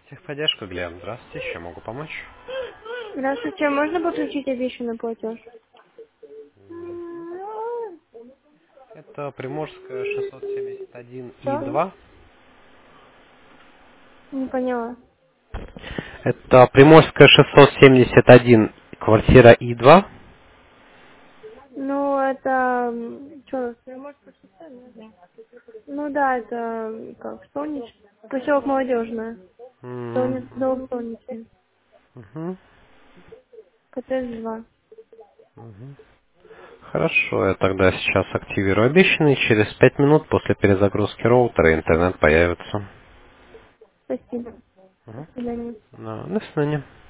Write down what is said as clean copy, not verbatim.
Техподдержка, Глеб. Здравствуйте, чем могу помочь? Здравствуйте, можно подключить обещанный платеж? Это Приморская 671 и Что? 2. Не поняла. Это Приморская 671, квартира И2. Ну, это... Что? Ну да, это как, солнечный. Поселок Молодежная. Дом солнечный. Угу. Коттедж 2. Хорошо, я тогда сейчас активирую обещанный. Через 5 минут после перезагрузки роутера интернет появится. Спасибо. До Угу. свидания. До свидания.